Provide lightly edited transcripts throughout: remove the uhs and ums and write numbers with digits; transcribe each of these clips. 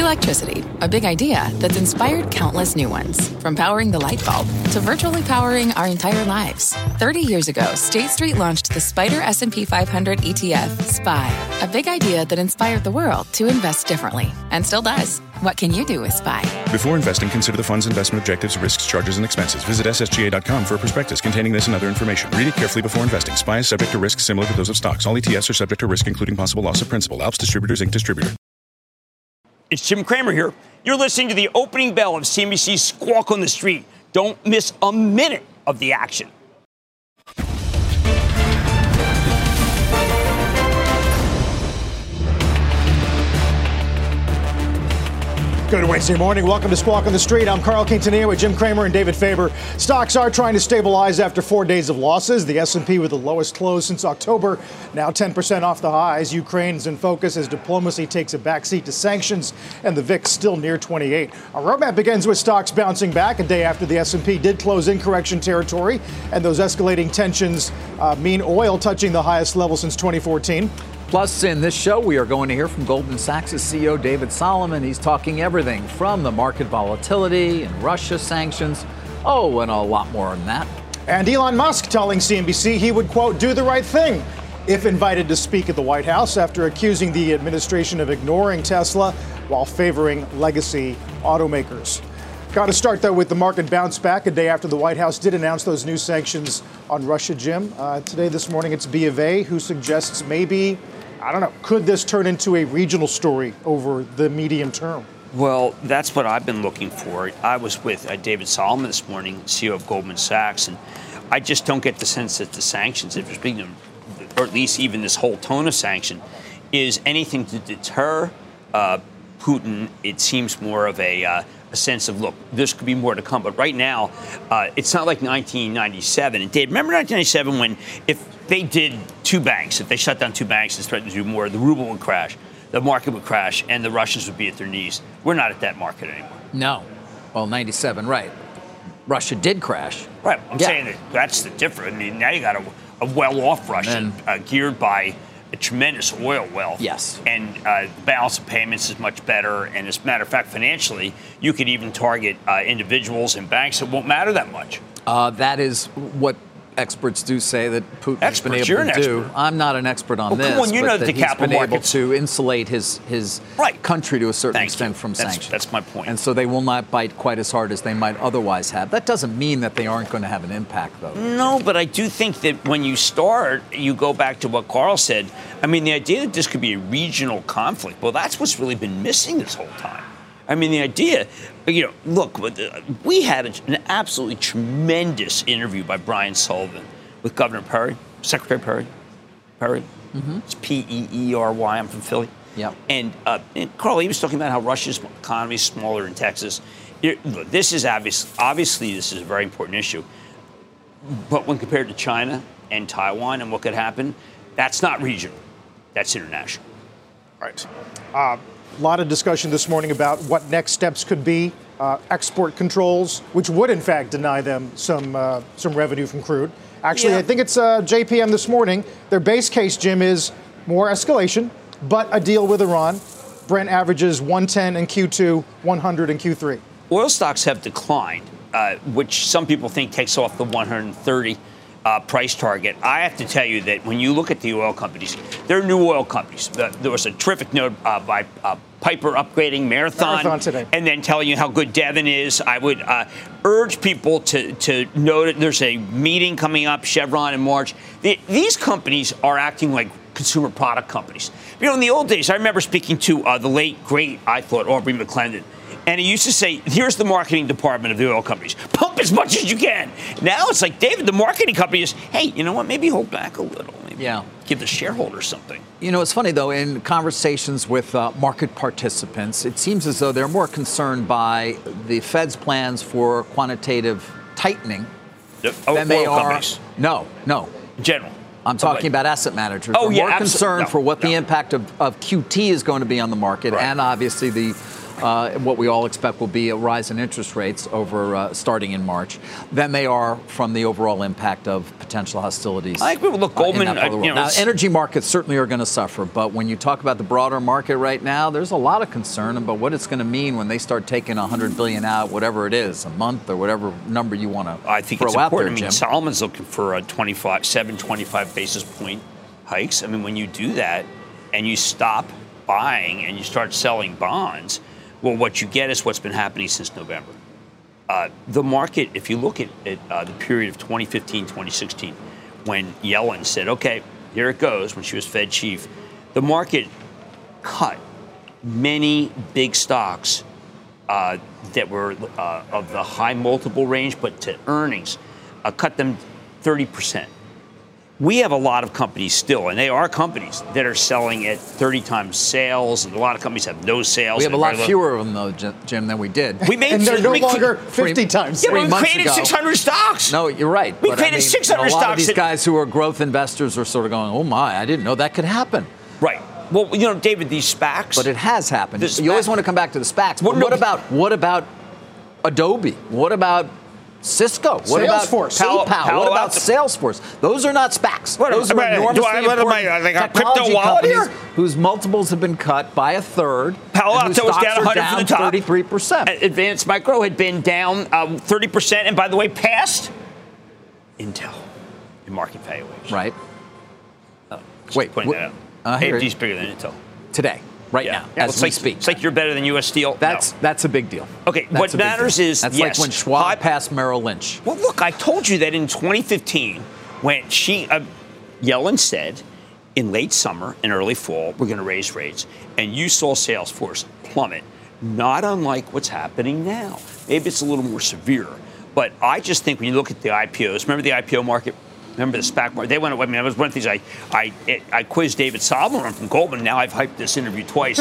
electricity, a big idea that's inspired countless new ones. From powering the light bulb to virtually powering our entire lives. 30 years ago, State Street launched the SPDR S&P 500 ETF, SPY. A big idea that inspired the world to invest differently. And still does. What can you do with SPY? Before investing, consider the fund's investment objectives, risks, charges, and expenses. Visit ssga.com for a prospectus containing this and other information. Read it carefully before investing. SPY is subject to risks similar to those of stocks. All ETFs are subject to risk, including possible loss of principal. Alps Distributors, Inc. Distributor. It's Jim Cramer here. You're listening to the opening bell of CNBC's Squawk on the Street. Don't miss a minute of the action. Good Wednesday morning. Welcome to Squawk on the Street. I'm Carl Quintanilla with Jim Cramer and David Faber. Stocks are trying to stabilize after 4 days of losses. The S&P with the lowest close since October, now 10% off the highs. Ukraine's in focus as diplomacy takes a backseat to sanctions, and the VIX still near 28. Our roadmap begins with stocks bouncing back a day after the S&P did close in correction territory, and those escalating tensions mean oil touching the highest level since 2014. Plus, in this show, we are going to hear from Goldman Sachs' CEO David Solomon. He's talking everything from the market volatility and Russia sanctions. Oh, and a lot more than that. And Elon Musk telling CNBC he would, quote, do the right thing if invited to speak at the White House after accusing the administration of ignoring Tesla while favoring legacy automakers. Got to start, though, with the market bounce back a day after the White House did announce those new sanctions on Russia, Jim. This morning, it's B of A who suggests maybe, I don't know, could this turn into a regional story over the medium term? Well, that's what I've been looking for. I was with David Solomon this morning, CEO of Goldman Sachs, and I just don't get the sense that the sanctions, if you're speaking to, or at least even this whole tone of sanction, is anything to deter Putin. It seems more of a sense of, look, this could be more to come. But right now, it's not like 1997. And Dave, remember 1997 when if they did two banks, if they shut down two banks and threatened to do more, the ruble would crash, the market would crash, and the Russians would be at their knees. We're not at that market anymore. No. Well, 97, right. Russia did crash. Right. I'm saying that's the difference. I mean, now you got a well-off Russia geared by a tremendous oil wealth. Yes. And the balance of payments is much better. And as a matter of fact, financially, you could even target individuals and banks. It won't matter that much. That is what experts do say that Putin's been able to do. I'm not an expert on this. Come on, you know that the capital markets able to insulate his country to a certain extent from sanctions. That's my point. And so they will not bite quite as hard as they might otherwise have. That doesn't mean that they aren't going to have an impact, though. No, but I do think that when you start, you go back to what Carl said. I mean, the idea that this could be a regional conflict, well, that's what's really been missing this whole time. I mean, the idea, look, we had an absolutely tremendous interview by Brian Sullivan with Governor Perry, Secretary Perry. Mm-hmm. It's P-E-E-R-Y. I'm from Philly. Yeah. And Carl, he was talking about how Russia's economy is smaller in Texas. Look, this is obviously this is a very important issue. But when compared to China and Taiwan and what could happen, that's not regional. That's international. Right. A lot of discussion this morning about what next steps could be. Export controls, which would, in fact, deny them some revenue from crude. Actually, I think it's JPM this morning. Their base case, Jim, is more escalation, but a deal with Iran. Brent averages 110 in Q2, 100 in Q3. Oil stocks have declined, which some people think takes off the 130 price target. I have to tell you that when you look at the oil companies, they're new oil companies. There was a terrific note by Piper upgrading Marathon today, and then telling you how good Devon is. I would urge people to note that there's a meeting coming up, Chevron in March. These companies are acting like consumer product companies. In the old days, I remember speaking to the late, great, I thought, Aubrey McClendon. And he used to say, here's the marketing department of the oil companies. Pump as much as you can. Now it's like, David, the marketing company is, hey, you know what, maybe hold back a little. Maybe give the shareholders something. It's funny, though, in conversations with market participants, it seems as though they're more concerned by the Fed's plans for quantitative tightening than they are. Companies. No. In general. I'm talking about asset managers. They're more concerned for what the impact of QT is going to be on the market, and obviously the what we all expect will be a rise in interest rates over starting in March, than they are from the overall impact of potential hostilities. I agree. Look, Goldman. Now, energy markets certainly are going to suffer, but when you talk about the broader market right now, there's a lot of concern about what it's going to mean when they start taking $100 billion out, whatever it is, a month or whatever number you want to. I think throw it's out important. There, I mean, Solomon's looking for a 25 basis point hikes. I mean, when you do that and you stop buying and you start selling bonds, well, what you get is what's been happening since November. The market, if you look at the period of 2015, 2016, when Yellen said, okay, here it goes, when she was Fed chief, the market cut many big stocks that were of the high multiple range, but to earnings, cut them 30%. We have a lot of companies still, and they are companies that are selling at 30 times sales, and a lot of companies have no sales. We have a lot fewer of them, though, Jim, than we did. We made, and they're no longer 50 times. Yeah, we created 600 stocks. No, you're right. We created 600 stocks. A lot of these guys who are growth investors are sort of going, oh, my, I didn't know that could happen. Right. Well, David, these SPACs. But it has happened. You always want to come back to the SPACs. But what about Adobe? What about Cisco? What about PayPal? What about Salesforce? Those are not SPACs. Those are enormously important technology companies whose multiples have been cut by a third. Palo Alto was down 100 from the top. 33%. Advanced Micro had been down 30%, and by the way, past Intel in market valuation. Right. Wait, pointing that out. AMD's bigger than Intel today. Right now, as we speak. It's like you're better than U.S. Steel. That's a big deal. Okay, what matters is, that's like when Schwab passed Merrill Lynch. Well, look, I told you that in 2015, when Yellen said in late summer and early fall, we're going to raise rates, and you saw Salesforce plummet, not unlike what's happening now. Maybe it's a little more severe, but I just think when you look at the IPOs, remember the IPO market? Remember the SPAC market? They went away. I mean, that was one of the things I quizzed David Solomon from Goldman. Now I've hyped this interview twice.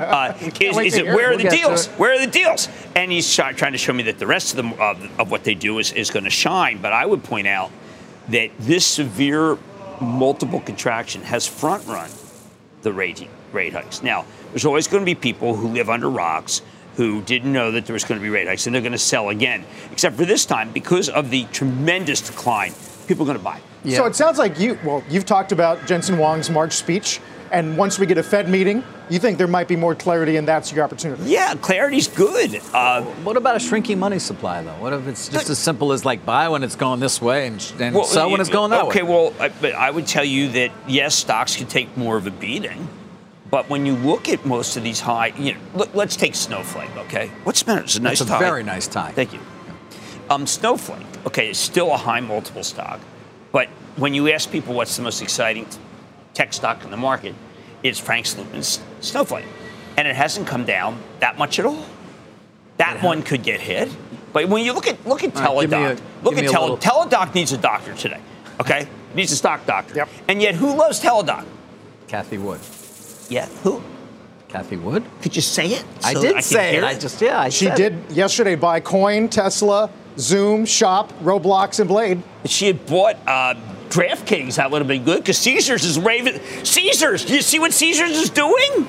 Where are the deals? Where are the deals? And he's trying to show me that the rest of what they do is going to shine. But I would point out that this severe multiple contraction has front-run the rate hikes. Now, there's always going to be people who live under rocks who didn't know that there was going to be rate hikes, and they're going to sell again. Except for this time, because of the tremendous decline, people are going to buy. Yeah. So it sounds like you've talked about Jensen Huang's March speech, and once we get a Fed meeting, you think there might be more clarity, and that's your opportunity. Yeah, clarity's good. What about a shrinking money supply, though? What if it's just as simple as like buy when it's going this way and sell when it's going that way? Okay, well, but I would tell you that, yes, stocks could take more of a beating. But when you look at most of these high, let's take Snowflake, okay? What's the matter? It's a nice tie. It's a very nice tie. Thank you. Snowflake, okay, is still a high multiple stock. But when you ask people what's the most exciting tech stock in the market, it's Frank Slootman's Snowflake. And it hasn't come down that much at all. That one could get hit. But when you look at Teladoc, Teladoc needs a doctor today, okay? Needs a stock doctor. Yep. And yet, who loves Teladoc? Cathie Wood. Yeah, who? Cathie Wood. Could you say it? I did say it. She did yesterday buy Coin, Tesla, Zoom, Shop, Roblox, and Blade. If she had bought DraftKings, that would have been good, because Caesars is raving. Caesars! Do you see what Caesars is doing?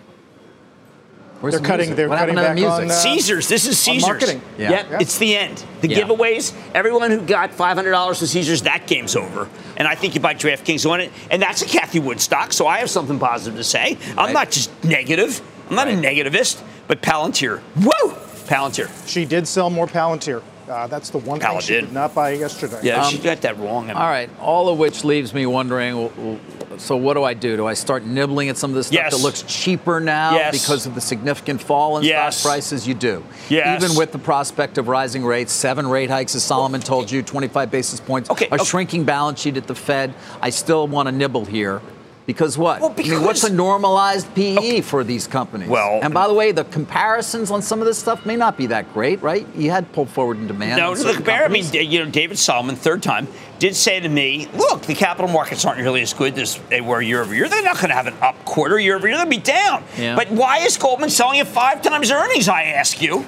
They're cutting back on Caesars. This is Caesars. Marketing. Yeah. It's the end. The giveaways, everyone who got $500 to Caesars, that game's over. And I think you buy DraftKings on it. And that's a Cathie Wood stock, so I have something positive to say. Right. I'm not just negative. I'm not a negativist. But Palantir. Whoa! Palantir. She did sell more Palantir. That's the one thing she did not buy yesterday. Yeah, she got that wrong. All right. All of which leaves me wondering, so what do I do? Do I start nibbling at some of this stuff that looks cheaper now because of the significant fall in stock prices? You do. Yes. Even with the prospect of rising rates, 7 rate hikes, as Solomon told you, 25 basis points, a shrinking balance sheet at the Fed, I still want to nibble here. Because what? Well, because, what's a normalized PE for these companies? Well, and by the way, the comparisons on some of this stuff may not be that great, right? You had pulled forward in demand. No, David Solomon, third time, did say to me, look, the capital markets aren't really as good as they were year over year. They're not going to have an up quarter year over year. They'll be down. Yeah. But why is Goldman selling at 5 times earnings, I ask you?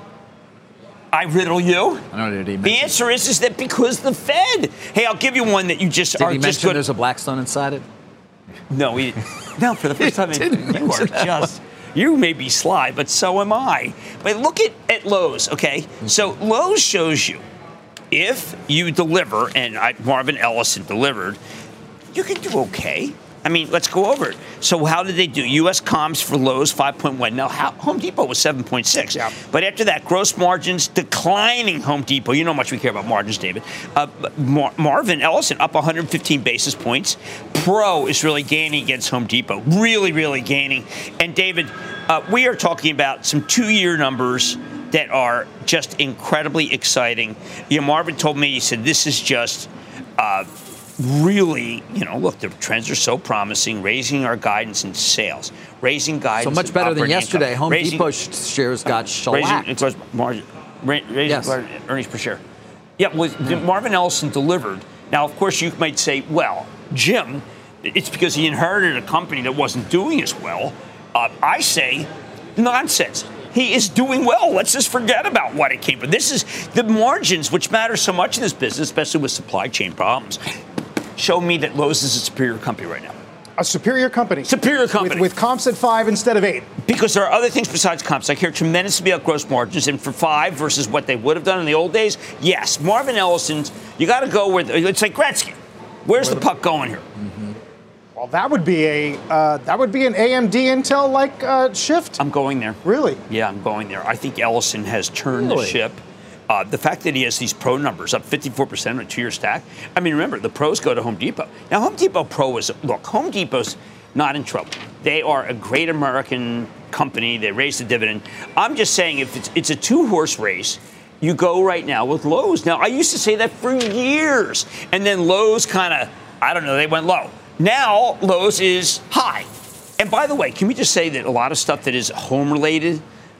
I riddle you. I don't know, the answer is that because the Fed. Hey, I'll give you one that you just did he mention there's a Blackstone inside it? No, for the first time, You may be sly, but so am I. But look at Lowe's, okay? So Lowe's shows you if you deliver, and Marvin Ellison delivered, you can do okay. I mean, let's go over it. So how did they do? U.S. comps for Lowe's, 5.1. Now, Home Depot was 7.6. Yeah. But after that, gross margins declining. Home Depot, you know how much we care about margins, David. Marvin Ellison up 115 basis points. Pro is really gaining against Home Depot. Really, really gaining. And, David, we are talking about some 2-year numbers that are just incredibly exciting. You know, Marvin told me, he said, this is just really, look, the trends are so promising, raising our guidance in sales, raising guidance. So much better than yesterday. Income, Home Depot shares got shellacked. Raising earnings per share. Yeah, Marvin Ellison delivered. Now, of course, you might say, well, Jim, it's because he inherited a company that wasn't doing as well. I say, nonsense. He is doing well. Let's just forget about what it came from. This is the margins, which matter so much in this business, especially with supply chain problems. Show me that Lowe's is a superior company right now. A superior company. Superior company. With comps at 5 instead of 8. Because there are other things besides comps. I care tremendously about gross margins. And for 5 versus what they would have done in the old days, yes. Marvin Ellison's, you got to go with, it's like Gretzky. Where's the puck going here? Mm-hmm. Well, that would be an AMD Intel-like shift. I'm going there. Really? Yeah, I'm going there. I think Ellison has turned the ship. The fact that he has these pro numbers up 54% on a 2-year stack. I mean, remember, the pros go to Home Depot. Now, Home Depot Pro Home Depot's not in trouble. They are a great American company. They raise the dividend. I'm just saying, if it's a 2-horse race, you go right now with Lowe's. Now, I used to say that for years. And then Lowe's kind of, I don't know, they went low. Now, Lowe's is high. And by the way, can we just say that a lot of stuff that is home-related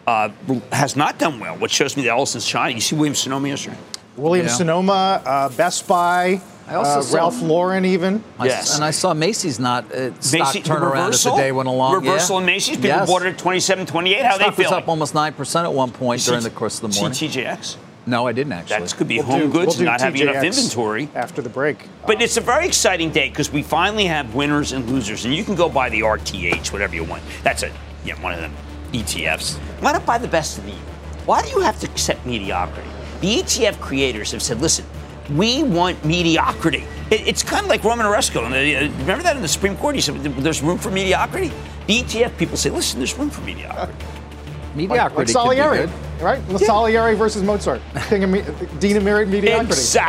has not done well, which shows me that Ellison's shining. You see Williams-Sonoma yesterday? Williams-Sonoma, Best Buy, Ralph Lauren even. Yes. And I saw Macy's stock turnaround as the day went along. Reversal in Macy's. People bought it at 27, 28. How they feel? Stock was up almost 9% at one point during the course of the morning. TJX? No, I didn't actually. That could be home goods and not having enough inventory. After the break. But it's a very exciting day because we finally have winners and losers. And you can go buy the RTH, whatever you want. That's one of them ETFs. Why not buy the best of the year? Why do you have to accept mediocrity? The ETF creators have said, listen, we want mediocrity. It's kind of like Roman Oresco. Remember that in the Supreme Court? He said, there's room for mediocrity? The ETF people say, listen, there's room for mediocrity. Mediocrity. Like Salieri, right? Yeah. Salieri versus Mozart. Dean of mediocrity.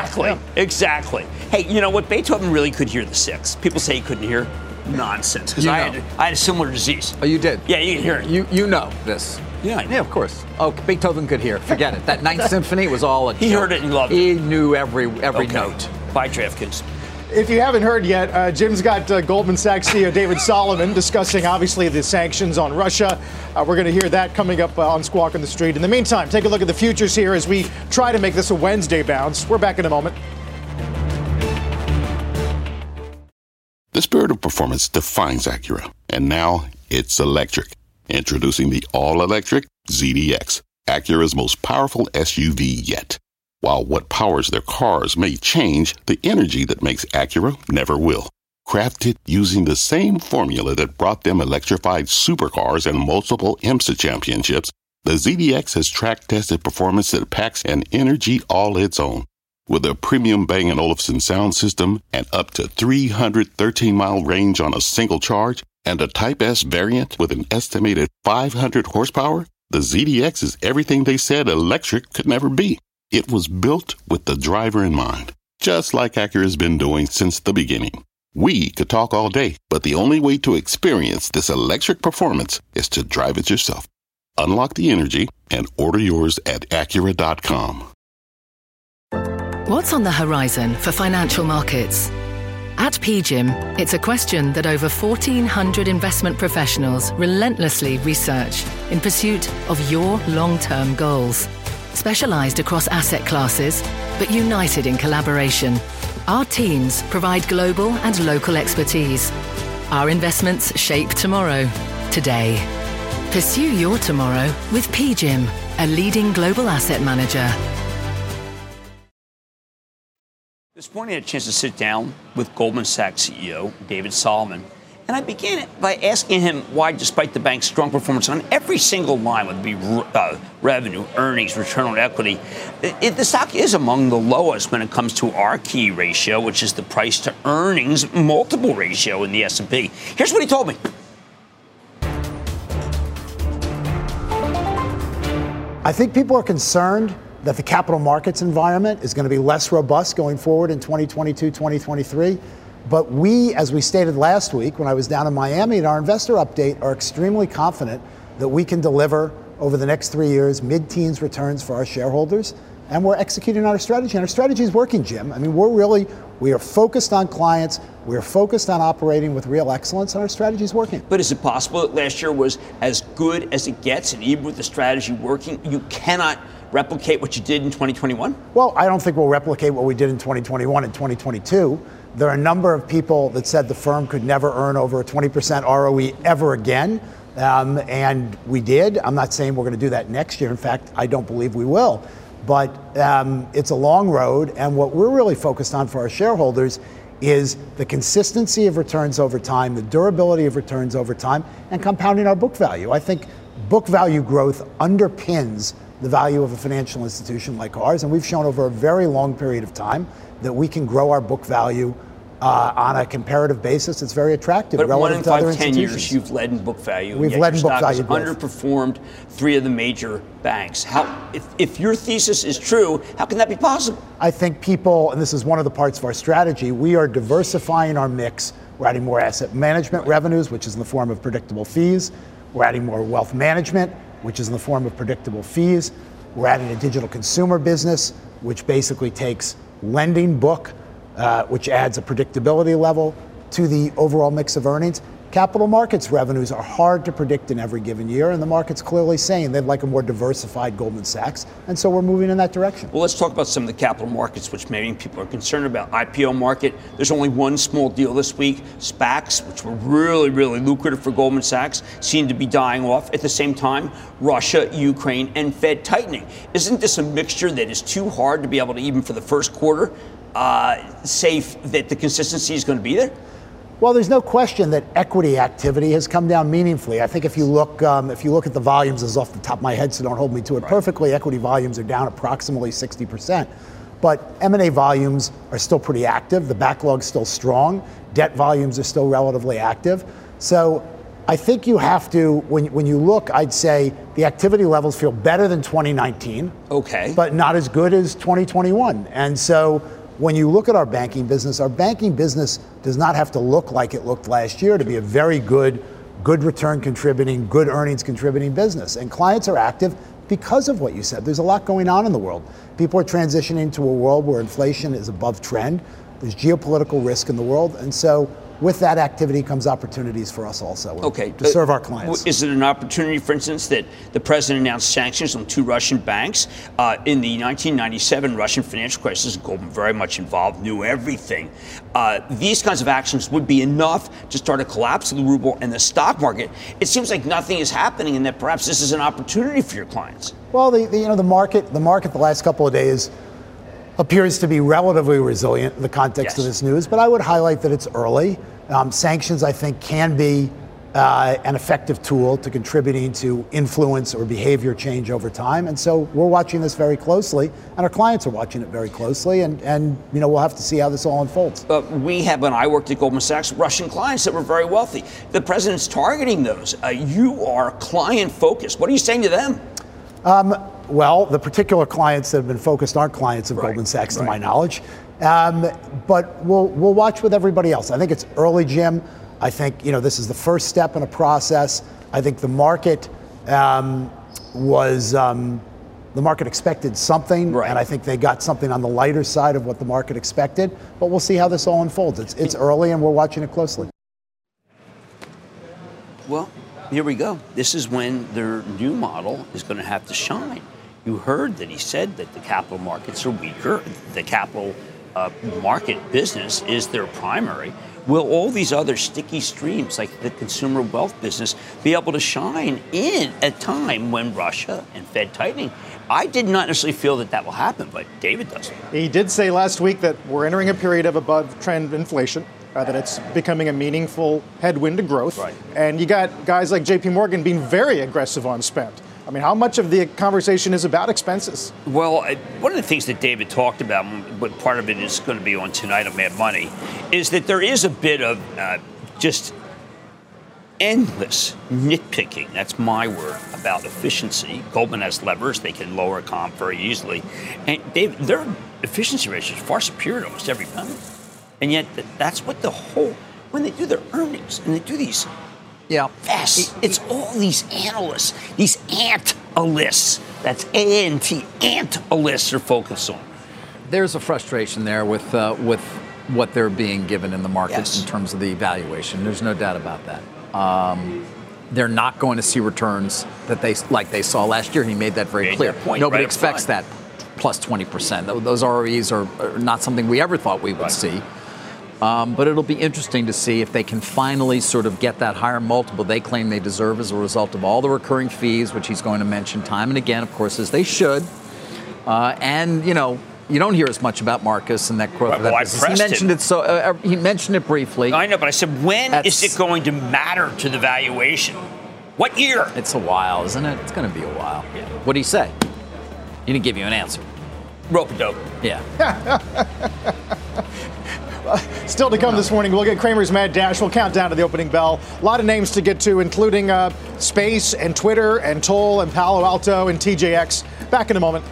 Exactly. Hey, you know what? Beethoven really could hear the sixth. People say he couldn't hear. Nonsense. Because I had a similar disease. Oh, you did? Yeah, you can hear it. You know this. Yeah, I know. Yeah, of course. Oh, Beethoven could hear. Forget it. That Ninth Symphony was all a joke. He heard it and loved it. He knew every note. Bye, DraftKings. If you haven't heard yet, Jim's got Goldman Sachs CEO David Solomon discussing, obviously, the sanctions on Russia. We're going to hear that coming up on Squawk on the Street. In the meantime, take a look at the futures here as we try to make this a Wednesday bounce. We're back in a moment. The spirit of performance defines Acura, and now it's electric. Introducing the all-electric ZDX, Acura's most powerful SUV yet. While what powers their cars may change, the energy that makes Acura never will. Crafted using the same formula that brought them electrified supercars and multiple IMSA championships, the ZDX has track-tested performance that packs an energy all its own. With a premium Bang & Olufsen sound system and up to 313-mile range on a single charge, and a Type S variant with an estimated 500 horsepower, the ZDX is everything they said electric could never be. It was built with the driver in mind, just like Acura's been doing since the beginning. We could talk all day, but the only way to experience this electric performance is to drive it yourself. Unlock the energy and order yours at Acura.com. What's on the horizon for financial markets? At PGIM, it's a question that over 1,400 investment professionals relentlessly research in pursuit of your long-term goals. Specialized across asset classes, but united in collaboration, our teams provide global and local expertise. Our investments shape tomorrow, today. Pursue your tomorrow with PGIM, a leading global asset manager. This morning I had a chance to sit down with Goldman Sachs CEO David Solomon, And I began by asking him why, despite the bank's strong performance on every single line, whether it be revenue, earnings, return on equity, the stock is among the lowest when it comes to our key ratio, which is the price to earnings multiple ratio in the S&P. Here's what he told me. I think people are concerned that the capital markets environment is going to be less robust going forward in 2022, 2023. But we, as we stated last week when I was down in Miami in our investor update, are extremely confident that we can deliver over the next 3 years mid-teens returns for our shareholders. And we're executing on our strategy. And our strategy is working, Jim. I mean, we are focused on clients. We're focused on operating with real excellence, and our strategy is working. But is it possible that last year was as good as it gets, and even with the strategy working, you cannot replicate what you did in 2021? Well, I don't think we'll replicate what we did in 2021 and 2022. There are a number of people that said the firm could never earn over a 20% ROE ever again, and we did. I'm not saying we're going to do that next year. In fact, I don't believe we will. But it's a long road, and what we're really focused on for our shareholders is the consistency of returns over time, the durability of returns over time, and compounding our book value. I think book value growth underpins the value of a financial institution like ours, and we've shown over a very long period of time that we can grow our book value on a comparative basis. It's very attractive relative to other institutions. But 1 in 5, 10 years, you've led in book value. We've led in book value growth. Underperformed 3 of the major banks. If your thesis is true, how can that be possible? I think people, and this is one of the parts of our strategy, we are diversifying our mix. We're adding more asset management revenues, which is in the form of predictable fees. We're adding more wealth management, which is in the form of predictable fees. We're adding a digital consumer business, which basically takes lending book, which adds a predictability level to the overall mix of earnings. Capital markets revenues are hard to predict in every given year, and the market's clearly saying they'd like a more diversified Goldman Sachs, and so we're moving in that direction. Well, let's talk about some of the capital markets, which many people are concerned about. IPO market, there's only one small deal this week. SPACs, which were really, really lucrative for Goldman Sachs, seem to be dying off. At the same time, Russia, Ukraine, and Fed tightening. Isn't this a mixture that is too hard to be able to, even for the first quarter, say that the consistency is going to be there? Well, there's no question that equity activity has come down meaningfully. I think if you look at the volumes, this is off the top of my head, so don't hold me to it perfectly, equity volumes are down approximately 60%. But M&A volumes are still pretty active. The backlog's still strong. Debt volumes are still relatively active. So I think you have to, when you look, I'd say the activity levels feel better than 2019. Okay. But not as good as 2021. And so when you look at our banking business does not have to look like it looked last year to be a very good return contributing, good earnings contributing business. And clients are active because of what you said. There's a lot going on in the world. People are transitioning to a world where inflation is above trend. There's geopolitical risk in the world. And so with that activity comes opportunities for us also to serve our clients. Is it an opportunity, for instance, that the president announced sanctions on 2 Russian banks in the 1997 Russian financial crisis? Goldman very much involved, knew everything. These kinds of actions would be enough to start a collapse of the ruble and the stock market. It seems like nothing is happening, and that perhaps this is an opportunity for your clients. Well, the market the last couple of days appears to be relatively resilient in the context of this news, but I would highlight that it's early. Sanctions, I think, can be an effective tool to contributing to influence or behavior change over time. And so we're watching this very closely, and our clients are watching it very closely, and we'll have to see how this all unfolds. We have, when I worked at Goldman Sachs, Russian clients that were very wealthy. The president's targeting those. You are client-focused. What are you saying to them? Well, the particular clients that have been focused aren't clients of Goldman Sachs, to my knowledge. But we'll watch with everybody else. I think it's early, Jim. I think this is the first step in a process. I think the market the market expected something, and I think they got something on the lighter side of what the market expected. But we'll see how this all unfolds. It's early, and we're watching it closely. Well, here we go. This is when their new model is going to have to shine. You heard that he said that the capital markets are weaker. The capital market business is their primary. Will all these other sticky streams, like the consumer wealth business, be able to shine in a time when Russia and Fed tightening? I did not necessarily feel that will happen, but David does. He did say last week that we're entering a period of above-trend inflation. that it's becoming a meaningful headwind to growth. Right. And you got guys like JP Morgan being very aggressive on spend. I mean, how much of the conversation is about expenses? Well, one of the things that David talked about, but part of it is going to be on tonight on Mad Money, is that there is a bit of just endless nitpicking, that's my word, about efficiency. Goldman has levers. They can lower comp very easily. And their efficiency ratio is far superior to almost every company. And yet that's what when they do their earnings and they do these vests, it's all these analysts, these ant-alists. That's A-N-T, ant-alists are focused on. There's a frustration there with what they're being given in the markets in terms of the valuation. There's no doubt about that. They're not going to see returns that they saw last year. He made that very clear. Nobody expects that plus 20%. Those ROEs are not something we ever thought we would see. But it'll be interesting to see if they can finally sort of get that higher multiple they claim they deserve as a result of all the recurring fees, which he's going to mention time and again, of course, as they should. And, you don't hear as much about Marcus and that growth. Right, well, I pressed he mentioned it. He mentioned it briefly. I know, but I said, when is it going to matter to the valuation? What year? It's a while, isn't it? It's going to be a while. Yeah. What did he say? He didn't give you an answer. Rope-a-dope. Yeah. Still to come this morning, we'll get Cramer's Mad Dash. We'll count down to the opening bell. A lot of names to get to, including Space and Twitter and Toll and Palo Alto and TJX. Back in a moment.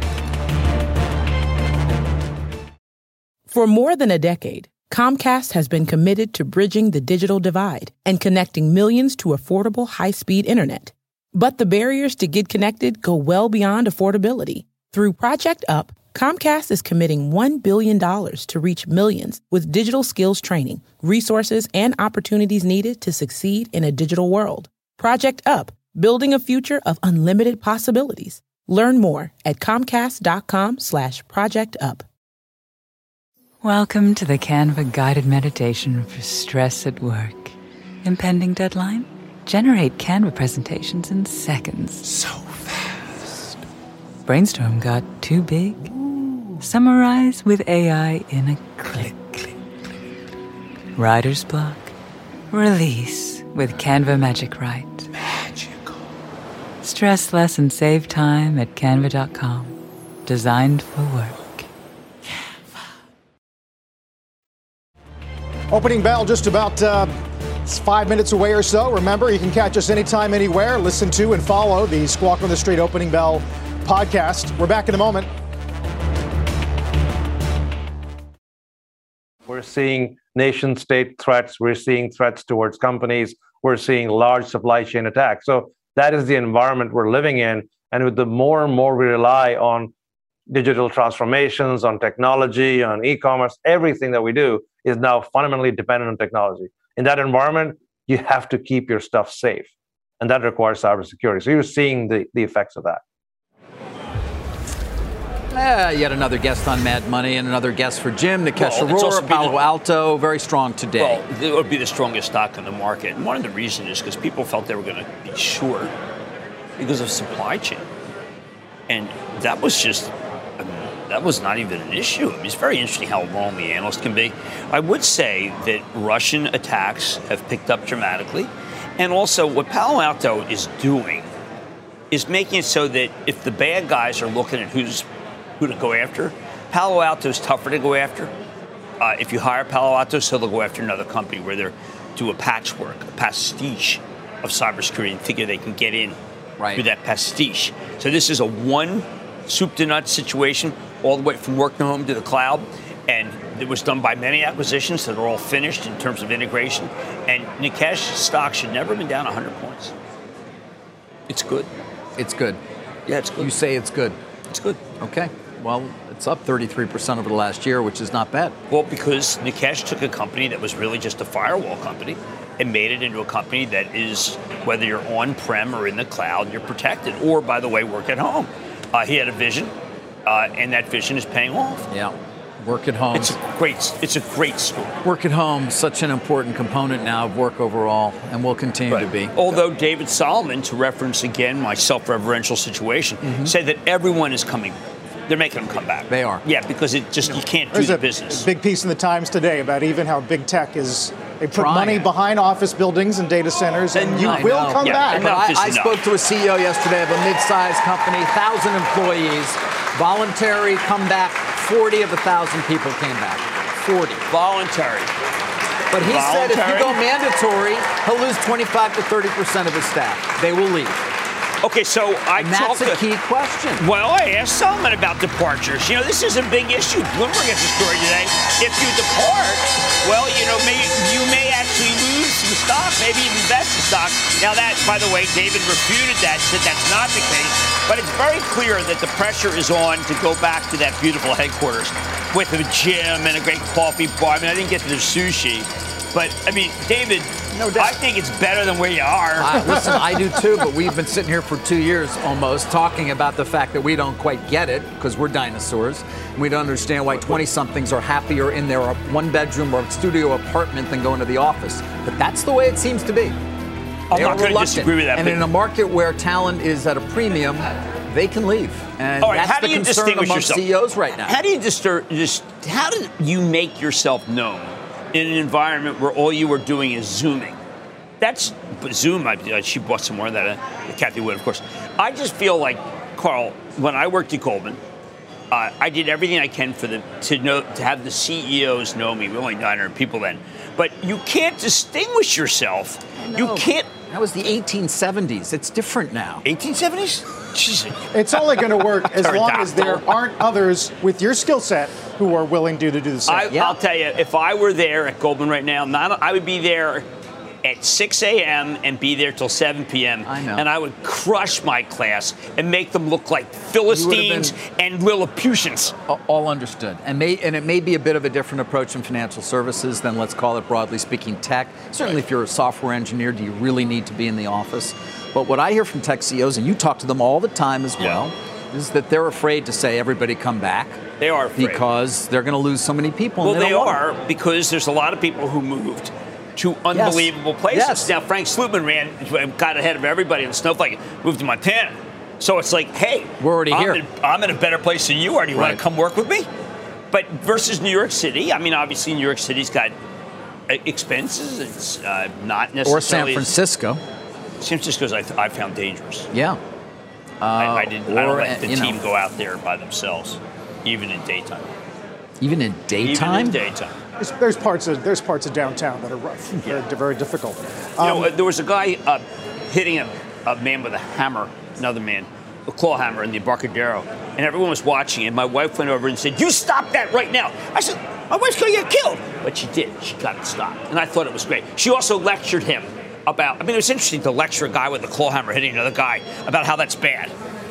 For more than a decade, Comcast has been committed to bridging the digital divide and connecting millions to affordable high-speed internet. But the barriers to get connected go well beyond affordability. Through Project Up, Comcast is committing $1 billion to reach millions with digital skills training, resources, and opportunities needed to succeed in a digital world. Project Up, building a future of unlimited possibilities. Learn more at comcast.com/projectup. Welcome to the Canva guided meditation for stress at work. Impending deadline? Generate Canva presentations in seconds. So fast. Brainstorm got too big? Summarize with AI in a click. Writer's block? Release with Canva Magic Write. Magical. Stress less and save time at canva.com. Designed for work. Opening bell just about 5 minutes away or so. Remember, you can catch us anytime, anywhere. Listen to and follow the Squawk on the Street Opening Bell podcast. We're back in a moment. We're seeing nation-state threats. We're seeing threats towards companies. We're seeing large supply chain attacks. So that is the environment we're living in. And with the more and more we rely on digital transformations, on technology, on e-commerce, everything that we do is now fundamentally dependent on technology. In that environment, you have to keep your stuff safe. And that requires cybersecurity. So you're seeing the effects of that. Yet another guest on Mad Money and another guest for Jim. Nikesh Arora, Palo Alto, very strong today. Well, it would be the strongest stock in the market. And one of the reasons is because people felt they were going to be short because of supply chain. And that was just... that was not even an issue. I mean, it's very interesting how wrong the analyst can be. I would say that Russian attacks have picked up dramatically. And also what Palo Alto is doing is making it so that if the bad guys are looking at who to go after, Palo Alto is tougher to go after. If you hire Palo Alto, so they'll go after another company where they're do a patchwork, a pastiche of cybersecurity and figure they can get in through that pastiche. So this is a one soup to nuts situation, all the way from work to home to the cloud. And it was done by many acquisitions that are all finished in terms of integration. And Nikesh stock should never have been down 100 points. It's good. It's good. Yeah, it's good. You say it's good. It's good. Okay. Well, it's up 33% over the last year, which is not bad. Well, because Nikesh took a company that was really just a firewall company and made it into a company that is, whether you're on-prem or in the cloud, you're protected. Or, by the way, work at home. He had a vision, and that vision is paying off. Yeah. Work at home. It's a great story. Work at home, such an important component now of work overall, and will continue to be. Although David Solomon, to reference again my self-referential situation, said that everyone is coming They're making them come back. They are. Yeah, because you can't do the business. There's a big piece in the Times today about even how big tech is. They put money behind office buildings and data centers, and you will come back. But I spoke to a CEO yesterday of a mid-sized company, 1,000 employees, voluntary comeback. 40 of 1,000 people came back. 40 voluntary. But he said if you go mandatory, he'll lose 25 to 30% of his staff. They will leave. Okay, so that's a key question. Well, I asked Solomon about departures. This is a big issue. Bloomberg has a story today. If you depart, well, you may actually lose some stock, maybe even invest in stock. Now that, by the way, David refuted that, said that's not the case. But it's very clear that the pressure is on to go back to that beautiful headquarters with a gym and a great coffee bar. I mean, I didn't get to the sushi. But, David, no doubt. I think it's better than where you are. Listen, I do too, but we've been sitting here for 2 years almost talking about the fact that we don't quite get it because we're dinosaurs. And we don't understand why 20-somethings are happier in their one-bedroom or studio apartment than going to the office. But that's the way it seems to be. I'm not going to disagree with that. And in a market where talent is at a premium, they can leave. And all right, that's the concern among CEOs right now. How do you make yourself known in an environment where all you are doing is Zooming? That's Zoom. She bought some more of that. Kathy Wood, of course. I just feel like, Carl, when I worked at Goldman, I did everything I can for them to have the CEOs know me. We were only 900 people then. But you can't distinguish yourself. You can't. That was the 1870s. It's different now. 1870s? Jesus. It's only going to work as long as there aren't others with your skill set who are willing to do the same. I'll tell you, if I were there at Goldman right now, I would be there at 6 a.m. and be there till 7 p.m. I know. And I would crush my class and make them look like Philistines and Lilliputians. All understood. And it may be a bit of a different approach in financial services than, let's call it, broadly speaking, tech. Certainly, if you're a software engineer, do you really need to be in the office? But what I hear from tech CEOs, and you talk to them all the time as well, is that they're afraid to say everybody come back. They are afraid. Because they're going to lose so many people. Well, they are, because there's a lot of people who moved to unbelievable places. Yes. Now, Frank Slootman got ahead of everybody in Snowflake, moved to Montana. So it's like, hey, we're already here. I'm in a better place than you are. Do you want to come work with me? But versus New York City, obviously New York City's got expenses. It's not necessarily. Or San Francisco. San Francisco's I found dangerous. Yeah. I don't let the team go out there by themselves, even in daytime. Even in daytime? Even in daytime. There's parts of downtown that are rough. They're very difficult. There was a guy hitting a man with a hammer, another man, a claw hammer in the Embarcadero, and everyone was watching. And my wife went over and said, "You stop that right now!" I said, "My wife's going to get killed," but she did. She got it stopped, and I thought it was great. She also lectured him about. It was interesting to lecture a guy with a claw hammer hitting another guy about how that's bad.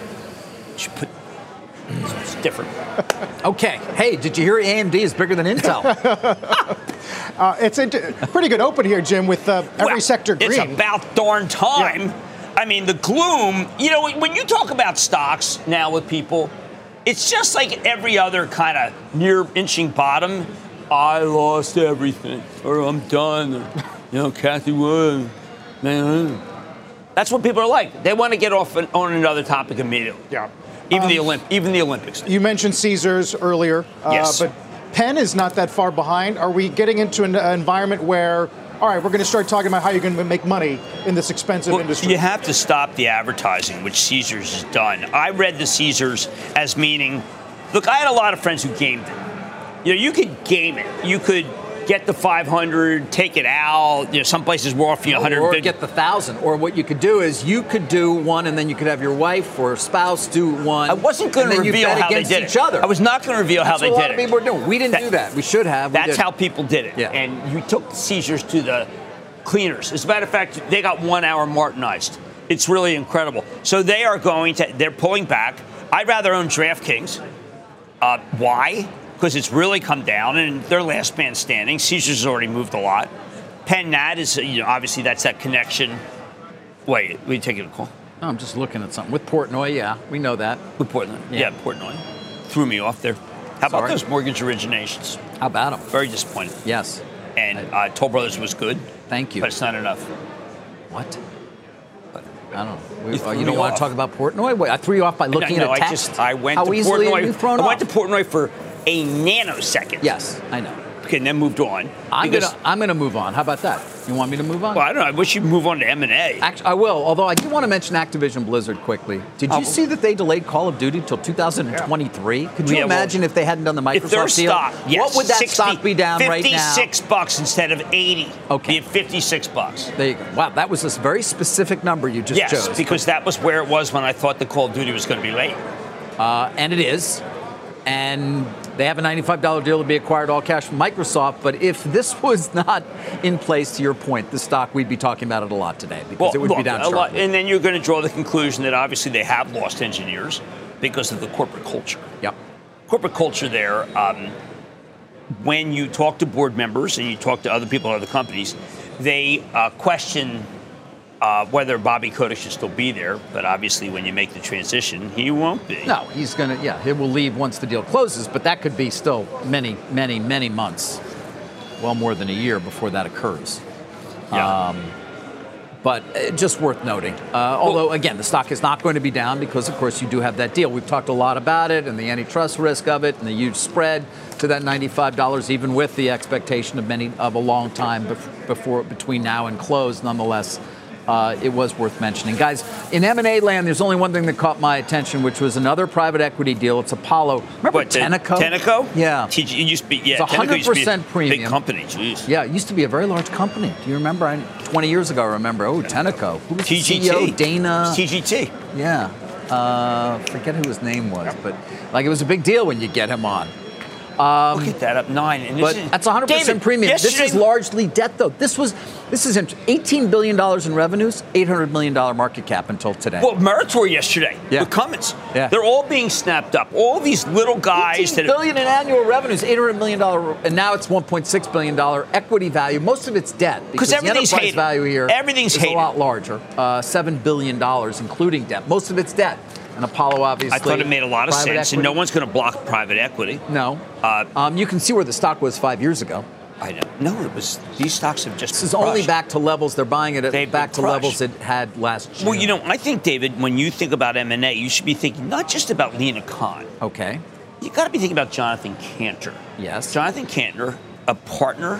It's different. Okay. Hey, did you hear AMD is bigger than Intel? It's a pretty good open here, Jim, with every sector green. It's about darn time. Yeah. The gloom, when you talk about stocks now with people, it's just like every other kind of near inching bottom. I lost everything, or I'm done. Kathy Wood, man. That's what people are like. They want to get off on another topic immediately. Yeah. Even the Olympics. You mentioned Caesars earlier. Yes. But Penn is not that far behind. Are we getting into an environment where, all right, we're going to start talking about how you're going to make money in this expensive industry? You have to stop the advertising, which Caesars has done. I read the Caesars as meaning, look, I had a lot of friends who gamed it. You could game it. You could get the 500, take it out. Some places were offering 150. Or get the 1,000. Or what you could do is you could do one, and then you could have your wife or spouse do one. I wasn't going to reveal how they did each other. I was not going to reveal how they did it. That's what a lot of people are doing. We didn't do that. We should have. That's how people did it. Yeah. And you took Caesars to the cleaners. As a matter of fact, they got 1 hour Martinized. It's really incredible. So they're pulling back. I'd rather own DraftKings. Why? Because it's really come down, and they're last man standing. Caesars has already moved a lot. Penn Nat is, obviously that's that connection. Wait, we taking a call? No, I'm just looking at something. With Portnoy, yeah, we know that. With Portnoy, yeah, Portnoy. Threw me off there. How about those mortgage originations? How about them? Very disappointed. Yes. And Toll Brothers was good. Thank you. But it's not enough. What? I don't know. You don't want to talk about Portnoy? Wait, I threw you off by looking at a text? I went How to easily Portnoy. are you thrown I went off? to Portnoy for a nanosecond. Yes, I know. Okay, and then moved on. I'm gonna move on. How about that? You want me to move on? Well, I don't know. I wish you'd move on to M&A. Actually, I will. Although I do want to mention Activision Blizzard quickly. Did you see that they delayed Call of Duty till 2023? Could you imagine if they hadn't done the Microsoft if their deal? stock, yes, what would that stock be down right now? $56 instead of 80. Okay, be at $56. There you go. Wow, that was a very specific number you just chose. Yes, because that was where it was when I thought the Call of Duty was going to be late. And it is. And they have a $95 deal to be acquired all cash from Microsoft. But if this was not in place, to your point, the stock, we'd be talking about it a lot today because it would be down sharply. And then you're going to draw the conclusion that obviously they have lost engineers because of the corporate culture. Yep. Corporate culture there, when you talk to board members and you talk to other people at other companies, they question whether Bobby Kotick should still be there, but obviously when you make the transition, he won't be. No, he's going to, he will leave once the deal closes, but that could be still many, many, many months, well more than a year before that occurs. Yeah. But just worth noting. Although, again, the stock is not going to be down because, of course, you do have that deal. We've talked a lot about it and the antitrust risk of it and the huge spread to that $95, even with the expectation of a long time between now and close. Nonetheless, it was worth mentioning. Guys, in M&A land, there's only one thing that caught my attention, which was another private equity deal. It's Apollo. Remember Tenneco? Tenneco? Yeah. It used to be, it's 100% premium. Big company, jeez. Yeah, it used to be a very large company. Do you remember? 20 years ago, I remember. Tenneco. Who was TGT. the CEO? Dana. TGT. Yeah. Forget who his name was, but it was a big deal when you get him on. Look at that, up 9. And but that's 100% premium. This is largely debt, though. This is $18 billion in revenues, $800 million market cap until today. Well, Meritor yesterday with Cummins. Yeah. They're all being snapped up. All these little guys $18 billion in annual revenues, $800 million, and now it's $1.6 billion equity value. Most of it's debt because the enterprise value here is a lot larger, $7 billion, including debt. Most of it's debt. And Apollo, obviously. I thought it made a lot of sense, equity. and no one's going to block private equity. No. You can see where the stock was 5 years ago. I know. No, it was. These stocks have just. This is only back to levels. They're buying it back to levels it had last June. Well, I think, David, when you think about M&A, you should be thinking not just about Lina Khan. Okay. You got to be thinking about Jonathan Cantor. Yes. Jonathan Cantor, a partner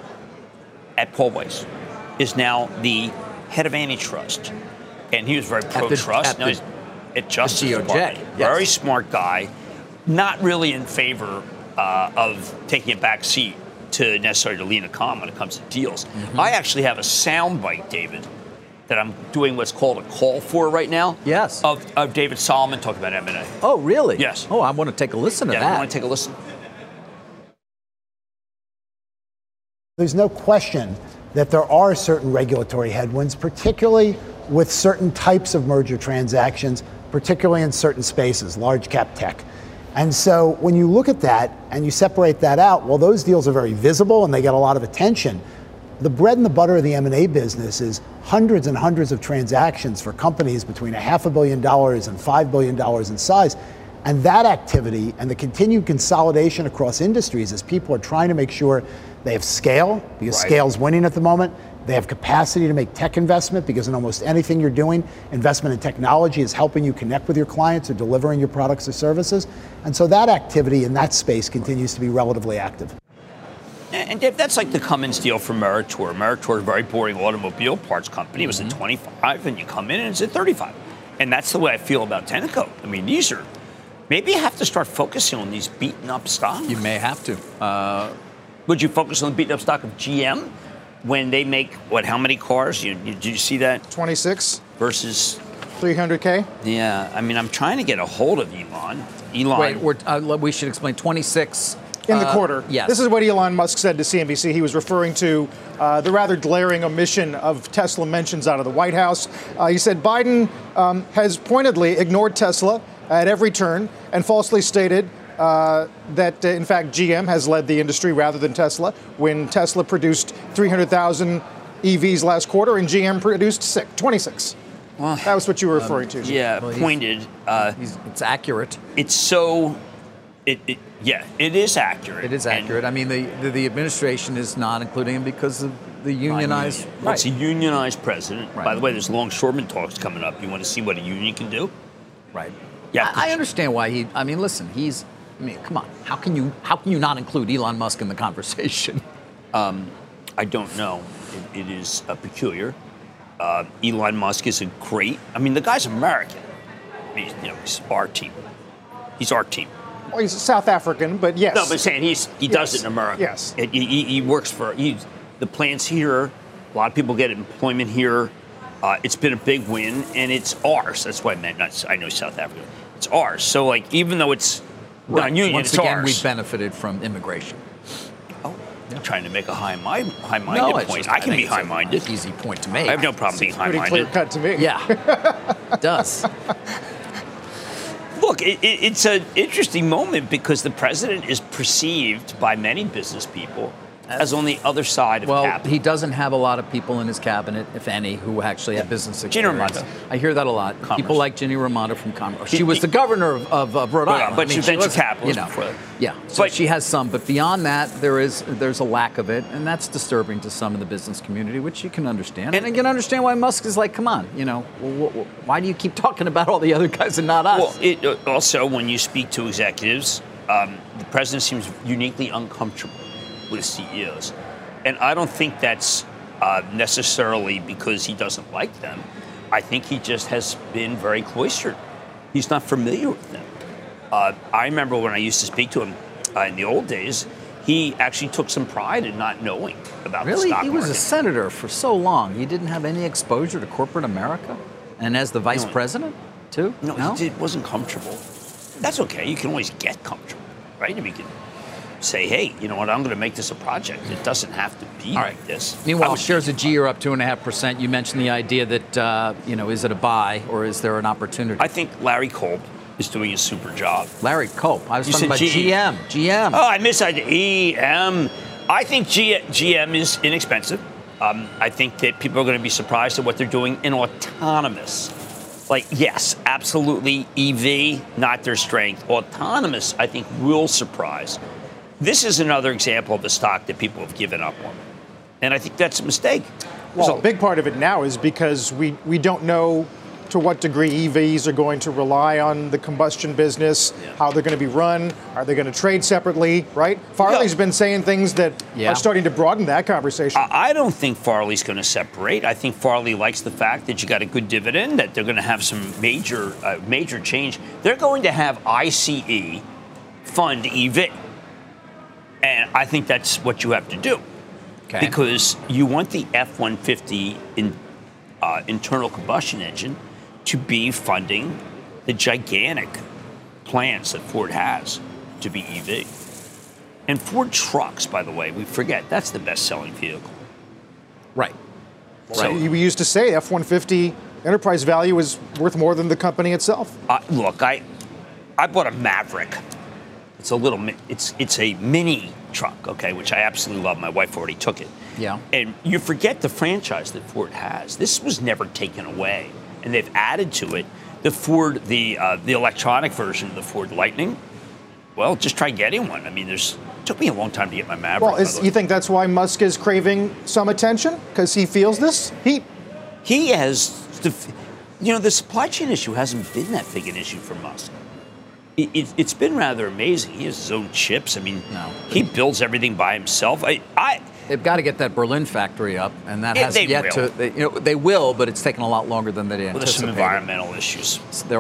at Paul Weiss, is now the head of antitrust, and he was very pro-trust. Now he's at Justice Department. Yes. Very smart guy, not really in favor of taking a back seat to necessarily to Lina Khan when it comes to deals. Mm-hmm. I actually have a soundbite, David, that I'm doing what's called a call for right now. Yes. Of David Solomon talking about M&A. Oh, really? Yes. Oh, I want to take a listen to that. I want to take a listen. There's no question that there are certain regulatory headwinds, particularly with certain types of merger transactions, particularly in certain spaces, large cap tech. And so when you look at that and you separate that out, well, those deals are very visible and they get a lot of attention. The bread and the butter of the M&A business is hundreds and hundreds of transactions for companies between $500 million and $5 billion in size. And that activity and the continued consolidation across industries as people are trying to make sure they have scale, because scale's winning at the moment. They have capacity to make tech investment because in almost anything you're doing, investment in technology is helping you connect with your clients or delivering your products or services. And so that activity in that space continues to be relatively active. And Dave, that's like the Cummins deal for Meritor. Meritor is a very boring automobile parts company. It was at 25, and you come in and it's at 35. And that's the way I feel about Tenneco. I mean, maybe you have to start focusing on these beaten up stocks. You may have to. Would you focus on the beaten up stock of GM? When they make, how many cars? Did you see that? 26. Versus? 300K? Yeah. I mean, I'm trying to get a hold of Elon. Wait, we should explain 26. In the quarter. Yes. This is what Elon Musk said to CNBC. He was referring to the rather glaring omission of Tesla mentions out of the White House. He said Biden has pointedly ignored Tesla at every turn and falsely stated that, in fact, GM has led the industry rather than Tesla when Tesla produced 300,000 EVs last quarter and GM produced 26. Well, that was what you were referring to. Yeah, pointed. It's accurate. It's so Yeah, it is accurate. It is accurate. I mean, the administration is not including him because of the unionized. Well, it's a unionized president. Right. By the way, there's longshoreman talks coming up. You want to see what a union can do? Right. Yeah. I understand why he. I mean, listen, come on. How can you not include Elon Musk in the conversation? I don't know. It is peculiar. Elon Musk is a great. I mean, the guy's American. I mean, he's our team. He's our team. Well, he's South African, but yes. No, but I'm saying he does it in America. Yes. He works for the plant's here. A lot of people get employment here. It's been a big win, and it's ours. That's why I meant. I know South Africa. It's ours. So, like, even though it's non-union, once it's again, ours. we've benefited from immigration. I'm trying to make a high-minded point. I can be high-minded. Easy point to make. I have no problem being high-minded. Pretty clear cut to me. Yeah, it does. Look, it's an interesting moment because the president is perceived by many business people as on the other side of capital. Well, he doesn't have a lot of people in his cabinet, if any, who actually have business experience. Ginny Raimondo. I hear that a lot. Commerce. People like Ginny Raimondo from Commerce. She was the governor of Rhode Island. But she's venture capitalist. Yeah, so she has some. But beyond that, there's a lack of it, and that's disturbing to some of the business community, which you can understand. And you can understand why Musk is like, come on, why do you keep talking about all the other guys and not us? Well, also, when you speak to executives, the president seems uniquely uncomfortable with CEOs. And I don't think that's necessarily because he doesn't like them. I think he just has been very cloistered. He's not familiar with them. I remember when I used to speak to him in the old days, he actually took some pride in not knowing about the stock market. Really? He was a senator for so long. He didn't have any exposure to corporate America? And as the vice president, too? No, he wasn't comfortable. That's okay. You can always get comfortable, right? You can say, hey, you know what, I'm going to make this a project. It doesn't have to be like this. Meanwhile, shares of GE are up 2.5%. You mentioned the idea that, is it a buy or is there an opportunity? I think Larry Culp is doing a super job. Larry Culp. I was talking about GM. Oh, I misheard EM. I think GM is inexpensive. I think that people are going to be surprised at what they're doing in autonomous. Like, yes, absolutely, EV, not their strength. Autonomous, I think, will surprise. This is another example of a stock that people have given up on. And I think that's a mistake. Well, a big part of it now is because we don't know to what degree EVs are going to rely on the combustion business, how they're going to be run, are they going to trade separately, right? Farley's been saying things that are starting to broaden that conversation. I don't think Farley's going to separate. I think Farley likes the fact that you got a good dividend, that they're going to have some major change. They're going to have ICE fund EV. And I think that's what you have to do. Okay. Because you want the F-150 internal combustion engine to be funding the gigantic plans that Ford has to be EV. And Ford trucks, by the way, we forget, that's the best-selling vehicle. Right. So we used to say F-150 enterprise value is worth more than the company itself. Look, I bought a Maverick. It's a mini truck, okay, which I absolutely love. My wife already took it. Yeah. And you forget the franchise that Ford has. This was never taken away, and they've added to it. The electronic version of the Ford Lightning. Well, just try getting one. I mean, it took me a long time to get my Maverick. Well, you think that's why Musk is craving some attention because he feels this heat? He has, the supply chain issue hasn't been that big an issue for Musk. It's been rather amazing. He has his own chips. I mean, he builds everything by himself. They've got to get that Berlin factory up, and that has yet to. They will, but it's taken a lot longer than they anticipated. There's some environmental issues.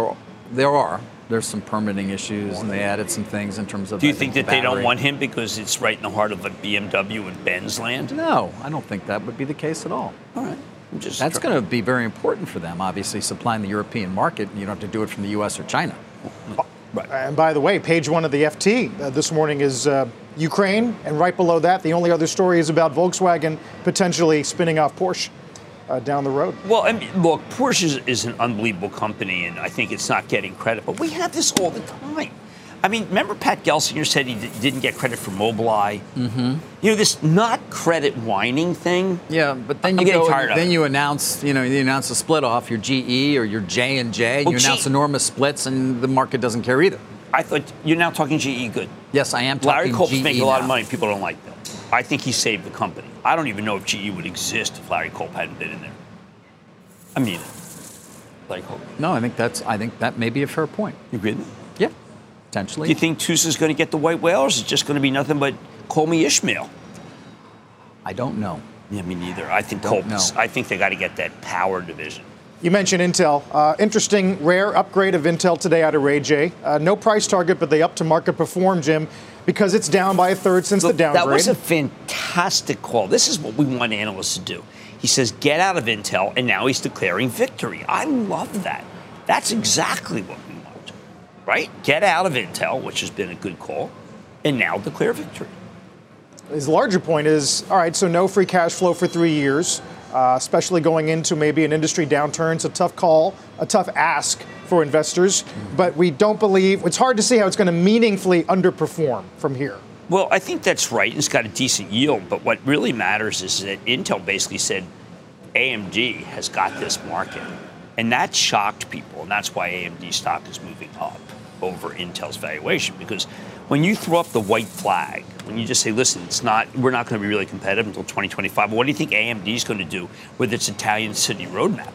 There's some permitting issues, and they added some things in terms of. Do you think that they don't want him because it's right in the heart of like BMW and Benz land? No, I don't think that would be the case at all. All right. That's going to be very important for them, obviously, supplying the European market. And you don't have to do it from the U.S. or China. Right. And by the way, page one of the FT this morning is Ukraine, and right below that, the only other story is about Volkswagen potentially spinning off Porsche down the road. Well, I mean, look, Porsche is an unbelievable company, and I think it's not getting credit. But we have this all the time. I mean, remember Pat Gelsinger said he didn't get credit for Mobileye? Mm-hmm. This not credit whining thing. Yeah, but then you announce a split off your GE or your J&J, and you announce enormous splits, and the market doesn't care either. I thought you're now talking GE good. Yes, I am talking Larry Culp's GE making a lot of now. money. People don't like that. I think he saved the company. I don't even know if GE would exist if Larry Culp hadn't been in there. I mean, Larry Culp. No, I think that may be a fair point. You agree with me? Yeah, potentially. Do you think Tusa's going to get the white whale, or is it just going to be nothing but Call Me Ishmael? I don't know. Yeah, me neither. I think I think they got to get that power division. You mentioned Intel. Interesting, rare upgrade of Intel today out of Ray J. No price target, but they up to market perform, Jim, because it's down by a third since the downgrade. That was a fantastic call. This is what we want analysts to do. He says, get out of Intel, and now he's declaring victory. I love that. That's exactly what we want, right? Get out of Intel, which has been a good call, and now declare victory. His larger point is, all right, so no free cash flow for 3 years, especially going into maybe an industry downturn. It's a tough call, a tough ask for investors, but we don't believe, it's hard to see how it's going to meaningfully underperform from here. Well, I think that's right. It's got a decent yield, but what really matters is that Intel basically said AMD has got this market, and that shocked people, and that's why AMD stock is moving up over Intel's valuation, because when you throw up the white flag, when you just say, listen, we're not going to be really competitive until 2025, what do you think AMD is going to do with its Italian City roadmap?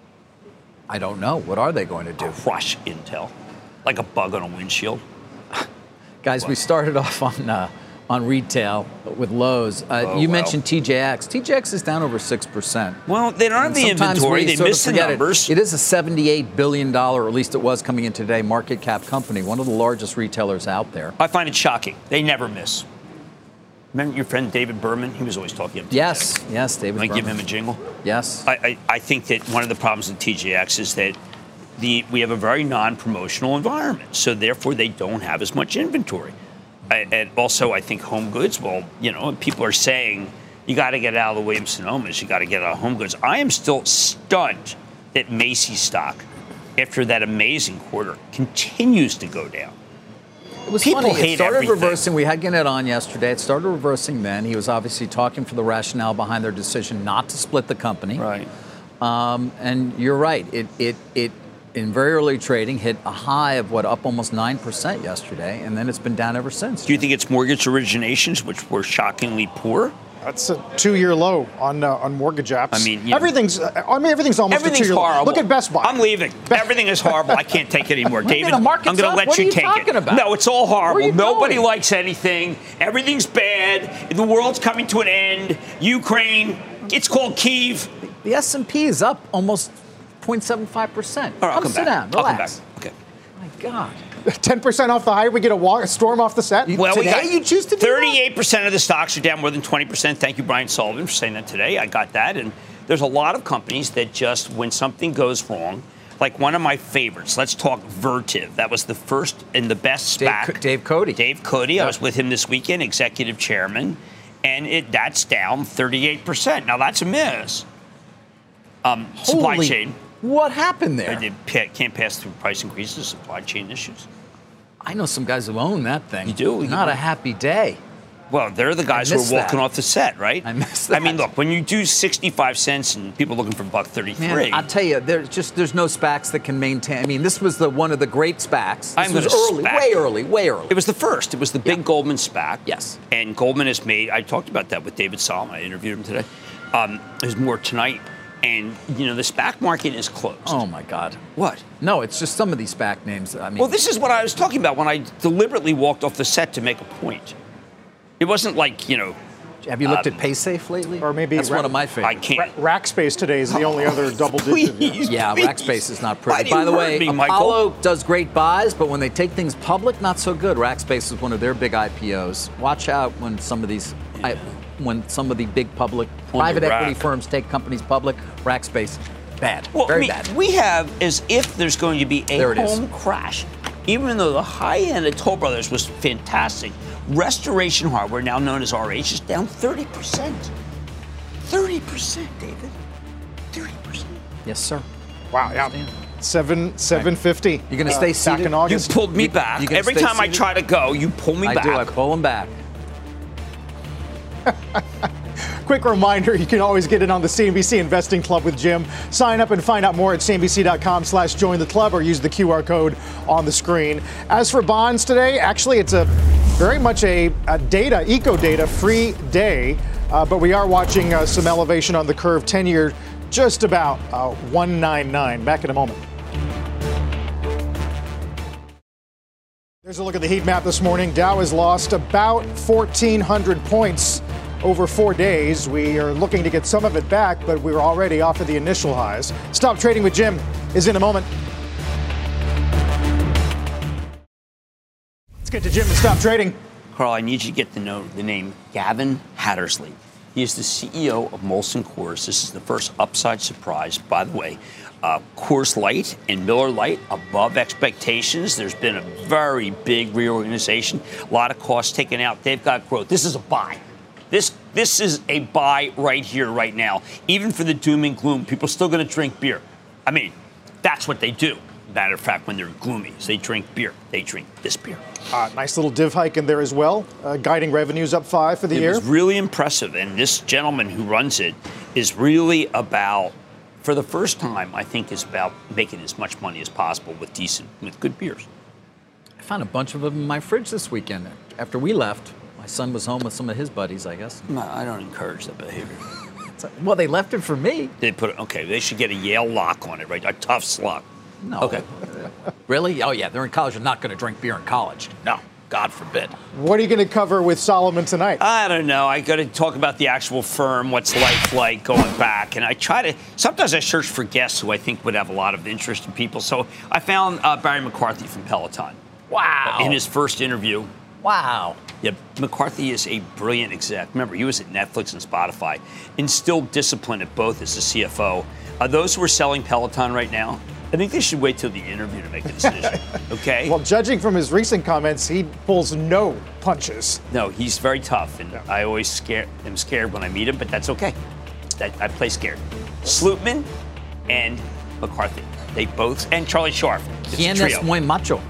I don't know. What are they going to do? Crush Intel like a bug on a windshield. Guys, we started off on retail with Lowe's. You mentioned TJX. TJX is down over 6%. Well, they don't have the inventory. They missed the numbers. It is a $78 billion, or at least it was coming in today, market cap company, one of the largest retailers out there. I find it shocking. They never miss. Remember your friend David Berman? He was always talking about TJX. Yes, David Berman. Give him a jingle? Yes. I think that one of the problems with TJX is that we have a very non-promotional environment, so therefore they don't have as much inventory. And also, I think home goods, well, people are saying you got to get out of the Williams-Sonomas, you got to get out of home goods. I am still stunned that Macy's stock, after that amazing quarter, continues to go down. It was People funny. hate It started everything. reversing. We had Gannett on yesterday. It started reversing then. He was obviously talking for the rationale behind their decision not to split the company. Right. And you're right. It in very early trading hit a high of up almost 9% yesterday, and then it's been down ever since. Do you think it's mortgage originations, which were shockingly poor? That's a 2-year low on mortgage apps. I mean, everything's almost a 2-year horrible. Low. Look at Best Buy. I'm leaving. Everything is horrible. I can't take it anymore. David, I'm going to let you take it. About? No, it's all horrible. Nobody going? likes anything. Everything's bad. The world's coming to an end. Ukraine. It's called Kyiv. The S&P is up almost 0.75%. All right, I'll come sit back. down. Relax. I'll come back. Okay. My God. 10% off the high. We get a storm off the set. Well, today you choose to do 38% of the stocks are down more than 20%. Thank you, Brian Sullivan, for saying that today. I got that. And there's a lot of companies that just, when something goes wrong, like one of my favorites, let's talk Vertiv. That was the first and the best SPAC. Dave Cote. Dave Cote. Yep. I was with him this weekend, executive chairman. And that's down 38%. Now, that's a miss. Supply chain. What happened there? They can't pass through price increases, supply chain issues. I know some guys who own that thing. You do? Not a happy day. Well, they're the guys who are walking off the set, right? I miss that. I mean, look, when you do 65 cents and people looking for $1.33. Man, I'll tell you, there's no SPACs that can maintain. I mean, this was one of the great SPACs. This was early, way early. It was the first. It was the big Goldman SPAC. Yes. And Goldman has made, I talked about that with David Solomon. I interviewed him today. There's more tonight. And, the SPAC market is closed. Oh, my God. What? No, it's just some of these SPAC names. I mean, well, this is what I was talking about when I deliberately walked off the set to make a point. It wasn't like, Have you looked at PaySafe lately? Or maybe that's one of my favorites. I can't. Rackspace today is the only other double digit. Yeah, Rackspace is not pretty. By the way, Apollo does great buys, but when they take things public, not so good. Rackspace is one of their big IPOs. Watch out when some of these. When some of the big private equity firms take companies public, Rackspace, bad, very bad. We have as if there's going to be a home crash. Even though the high end of Toll Brothers was fantastic, Restoration Hardware, now known as RH, is down 30%. 30%, David. 30%. Yes, sir. Wow, yeah. 750. You're going to stay seated? Back in August. You pulled me back. Every time I try to go, you pull me back. I do. I pull him back. Quick reminder, you can always get in on the CNBC Investing Club with Jim. Sign up and find out more at cnbc.com/join the club or use the QR code on the screen. As for bonds today, actually it's a very much a eco data free day, but we are watching some elevation on the curve. 10-year just about 199. Back in a moment. There's a look at the heat map this morning. Dow has lost about 1,400 points over 4 days. We are looking to get some of it back, but we're already off of the initial highs. Stop Trading with Jim is in a moment. Let's get to Jim and Stop Trading. Carl, I need you to get to know the name Gavin Hattersley. He is the CEO of Molson Coors. This is the first upside surprise, by the way. Coors Light and Miller Lite above expectations. There's been a very big reorganization, a lot of costs taken out. They've got growth. This is a buy. This is a buy right here, right now. Even for the doom and gloom, people are still going to drink beer. I mean, that's what they do. Matter of fact, when they're gloomy, they drink beer. They drink this beer. Nice little div hike in there as well. Guiding revenues up 5 for the year. It was really impressive. And this gentleman who runs it is really about, for the first time, I think, is about making as much money as possible with good beers. I found a bunch of them in my fridge this weekend. After we left, my son was home with some of his buddies, I guess. No, I don't encourage that behavior. Well, they left it for me. They should get a Yale lock on it, right? A tough slot. No. Okay. Really? Oh, yeah, they're in college. They're not going to drink beer in college. No, God forbid. What are you going to cover with Solomon tonight? I don't know. I got to talk about the actual firm, what's life like going back. And sometimes I search for guests who I think would have a lot of interest in people. So I found Barry McCarthy from Peloton. Wow. In his first interview. Wow. Yeah, McCarthy is a brilliant exec. Remember, he was at Netflix and Spotify. Instilled discipline at both as a CFO. Those who are selling Peloton right now, I think they should wait till the interview to make a decision, okay? Well, judging from his recent comments, he pulls no punches. No, he's very tough, and I always am scared when I meet him, but that's okay. I play scared. Slootman and McCarthy, they both, and Charlie Scharf. ¿Quién es muy macho?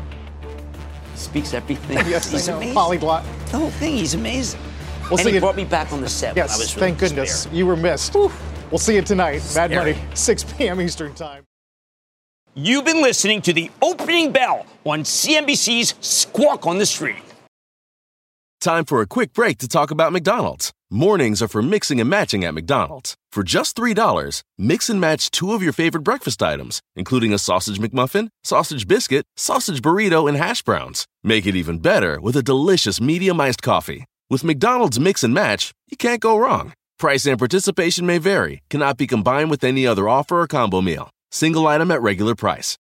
He speaks everything. Yes, he's amazing. Polyglot. The whole thing, he's amazing. We'll and he brought me back on the set when I was really thank goodness. despair. You were missed. Whew. We'll see you tonight. Scary. Mad Money, 6 p.m. Eastern Time. You've been listening to the opening bell on CNBC's Squawk on the Street. Time for a quick break to talk about McDonald's. Mornings are for mixing and matching at McDonald's. For just $3, mix and match 2 of your favorite breakfast items, including a sausage McMuffin, sausage biscuit, sausage burrito, and hash browns. Make it even better with a delicious medium iced coffee. With McDonald's Mix and Match, you can't go wrong. Price and participation may vary, cannot be combined with any other offer or combo meal. Single item at regular price.